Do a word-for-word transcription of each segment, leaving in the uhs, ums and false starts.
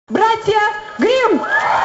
Братья Гримм!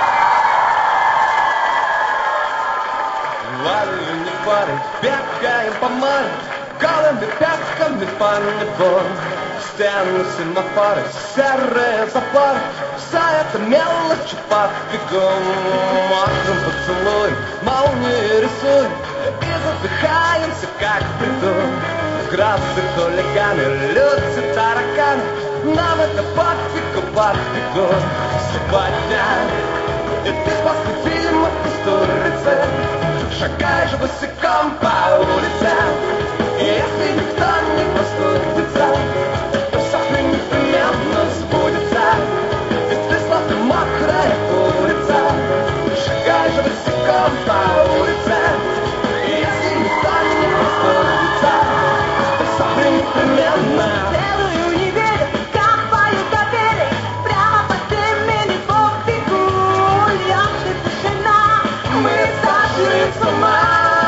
Валю не пары, бегаем по морю, голыми пятками по небу. Стены, семафоры, серые запоры, вся эта мелочь под бегом. Мокрым поцелуй, молнии рисуй, и задыхаемся, как в бреду. Грабцы, хулиганы, люди, тараканы, нам это под фигу, под фигу. Сегодня и ты после фильма «Кустурицы» шагаешь босиком по улице. И если никто не простудится, то все непременно сбудется. Ведь ты словно мокрая курица, шагаешь босиком по улице. И если никто не простудится, то все непременно. Целую неделю капаю капели, прямо под теми двух бегу. Льется тишина, мы сошли с ума.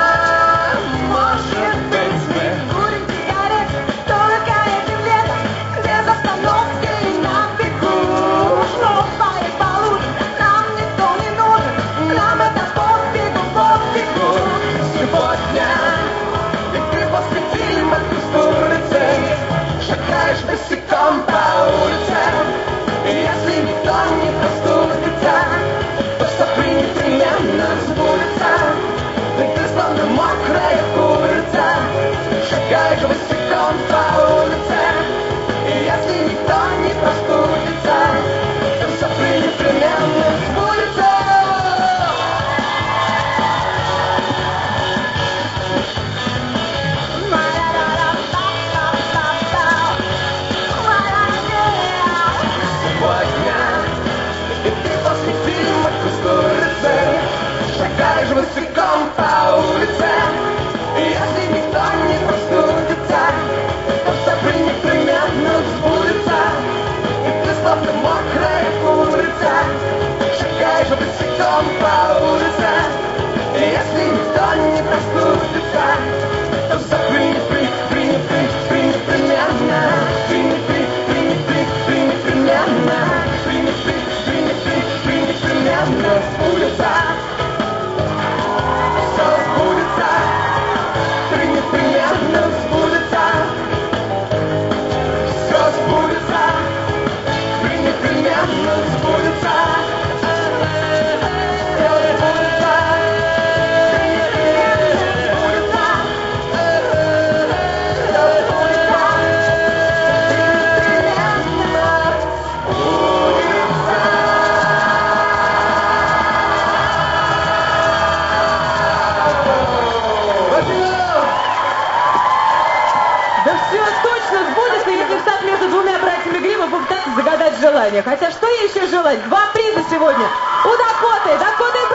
Может быть, мы Курим сигареты только этим летом, без остановки и на бегу. Шлопая по лужам, нам никто не нужен, нам это пофигу, пофигу. сегодня и ты после фильма «Кустурицы» шагаешь босиком по улице. И если никто не простудится, то все непременно сбудется. Ведь ты словно мокрая курица, шагаешь босиком по улице. И если никто не простудится, то все непременно сбудется. Сегодня и ты после фильма «Кустурицы» шагаешь босиком по улице. И если никто не простудится, то все непременно сбудется. И ты словно мокрая курица, шагаешь босиком по улице. И если никто не простудится, то все непременно, непременно сбудется. Все сбудется, непременно сбудется. Все сбудется, непременно сбудется. Все сбудется, Да все точно сбудется, если встать между двумя братьями Гримм и попытаться загадать желание. Хотя что ей еще желать? Два приза сегодня у Дакоты. Дакоты